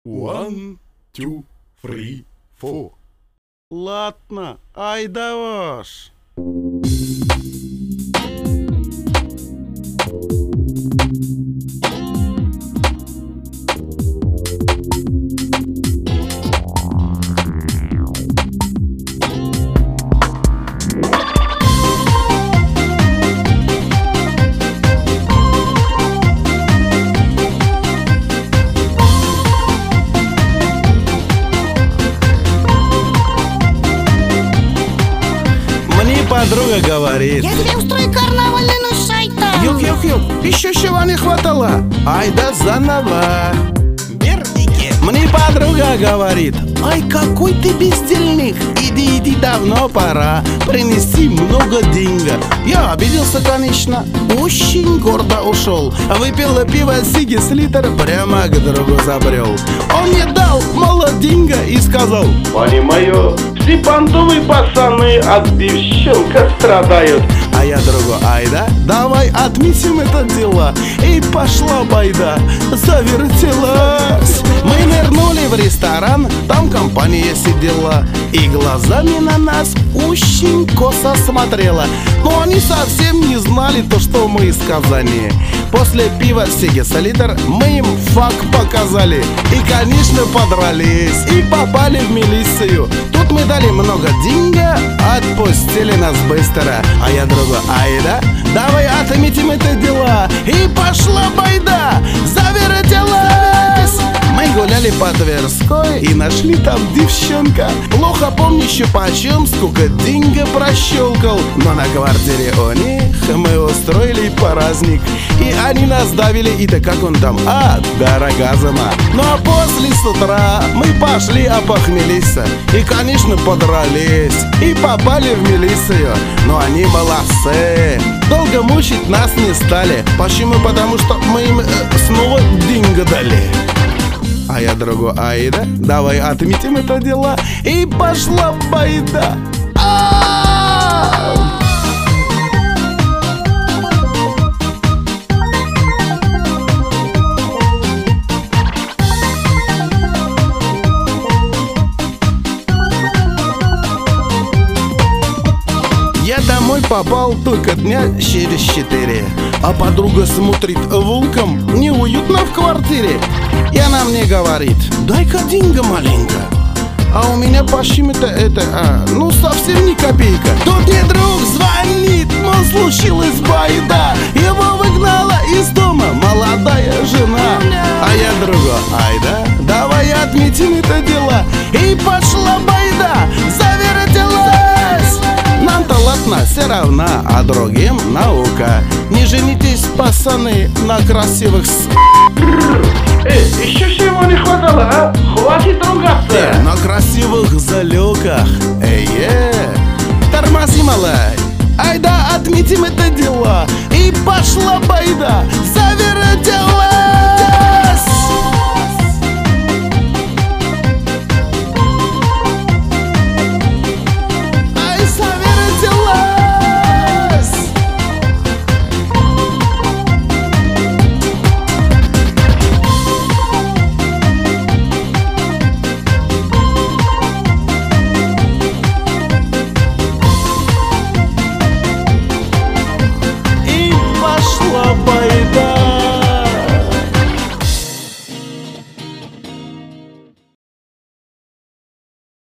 One, two, three, four. Ладно, айда ваш. Подруга говорит: я тебе устрою карнавальный шайтан. Юк, еще чего не хватало. Айда заново. Бердики. Мне подруга говорит: ай, какой ты бездельник. Иди, давно пора принести много денег. Я обиделся, конечно, очень гордо ушел. Выпил пиво сигис литр, прямо к другу забрел. Он мне дал мало денег и сказал: понимаю, все понтовые пацаны от девчонка страдают. А я другу: айда, давай отметим это дело. И пошла байда, завертелась. Мы нырнули в ресторан, там компания сидела и глазами на нас очень косо смотрела. Но они совсем не знали то, что мы из Казани. После пива сигиса литр мы им фак показали. И, конечно, подрались и попали в милицию. Тут мы дали много денег, отпустили нас быстро. А я другу: айда, давай отметим это дело. И пошла байда, завертелась. Мы гуляли по Тверской и нашли там девчонка. Плохо помню еще почем, сколько денег прощелкал. Но на квартире у них мы устроили праздник. И они нас давили, и да как он там, дорога зима. Ну а после с утра мы пошли опохмелись. И, конечно, подрались и попали в милицию. Но они молодцы, долго мучить нас не стали. Почему? Потому что мы им снова деньги дали. А я другу: айда, давай отметим это дело. И пошла байда. Я домой попал только дня через 4. А подруга смотрит волком, неуютно в квартире. И она мне говорит: дай-ка деньга маленько. А у меня почему-то ну совсем ни копейка. Тут мне друг звонит, мол, случилась байда. Его выгнала из дома молодая жена. А я другу: айда, давай отметим это дело. И пошла байда, завертелась. Нам-то ладно, все равно, а другим наука. Не женитесь, пацаны, на красивых Еще чего не хватало, а? Хватит ругаться. на красивых залёках. Тормози, малай. Айда отметим это дело. И пошла.